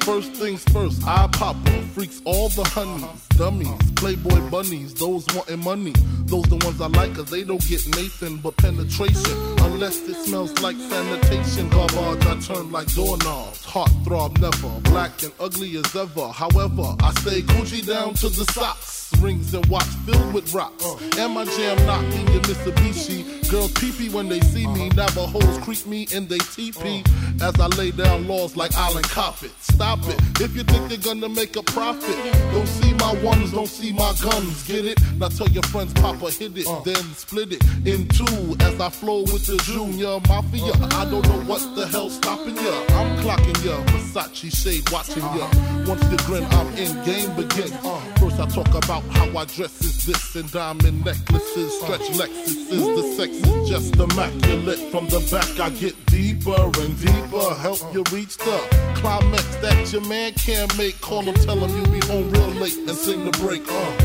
First things first, I pop her. Freaks all the honeys, dummies, playboy bunnies, those wanting money. Those the ones I like, cause they don't get Nathan but penetration. Unless it smells like sanitation. Garbage, I turn like doorknobs. Heart throb never, black and ugly as ever. However, I stay Gucci down to the socks. Rings and watch filled with rocks. And my jam knocking your Mitsubishi. Girls pee-pee when they see me. Navajos creep me in they teepee. As I lay down laws like Island Coppet. Stop it, if you think you're gonna make a profit. Don't see my ones, don't see my guns. Get it? Now tell your friends Papa hit it. Then split it in two as I flow with the Junior Mafia. I don't know what the hell's stopping ya. I'm clocking ya, Versace shade watching ya. Once you grin, I'm in, game begins. First I talk about how I dress is this, and diamond necklaces, stretch Lexuses. The sex is just immaculate. From the back I get deeper and deeper. Help you reach the climax that your man can't make. Call him, tell him you be home real late and sing the break.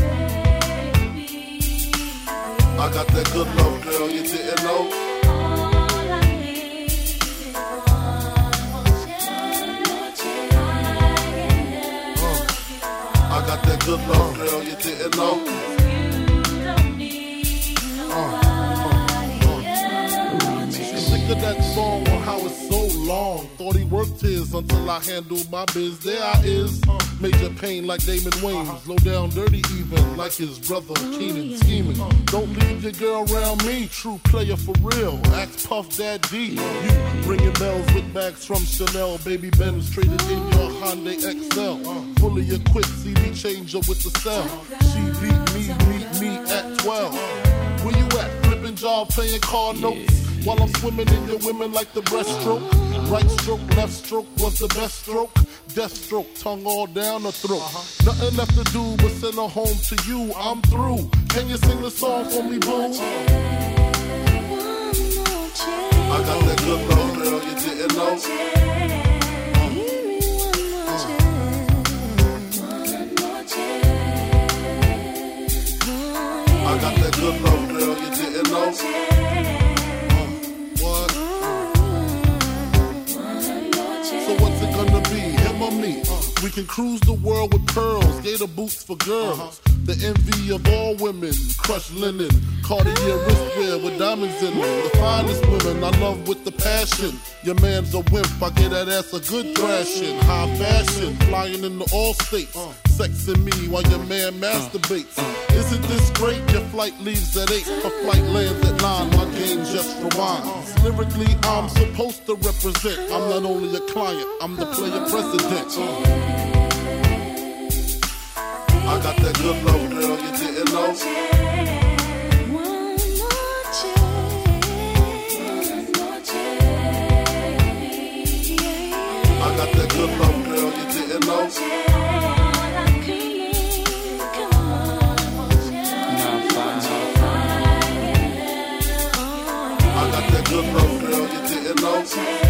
I got that good love, girl, you didn't know. I got that good love, girl, you didn't know. Sick of that song on how it's so long. Thought he worked his until I handled my biz. There I is, major pain like Damon Wayans. Low down dirty even like his brother Keenan scheming. Don't leave your girl around me, true player for real. Ask Puff Daddy. You ringing bells with bags from Chanel. Baby Benz traded in your Hyundai XL. Fully equipped CD changer with the cell. She meet me at 12. Where you at? Flipping job, playing car notes. While I'm swimming in your women like the breaststroke. Right stroke, left stroke was the best stroke. Death stroke, tongue all down the throat. Nothing left to do but send her home to you. I'm through. Can you sing the song for me, boo? I got that good love, girl, you didn't know. I got that good love, girl, you didn't know. What? So what's it gonna be, him or me? We can cruise the world with pearls, gator boots for girls. The envy of all women, crushed linen, Cartier wristwear with diamonds in them. The finest women I love with the passion. Your man's a wimp, I get that ass a good thrashing. High fashion, flying in the all states. Sexing me while your man masturbates. Isn't this great? Your flight leaves at 8, her flight lands at 9. My game just rewinds. Lyrically, I'm supposed to represent. I'm not only a client, I'm the player president. I got that good love, girl, you didn't know. I got that good love, girl, you didn't know. I got that good love, girl, you didn't know.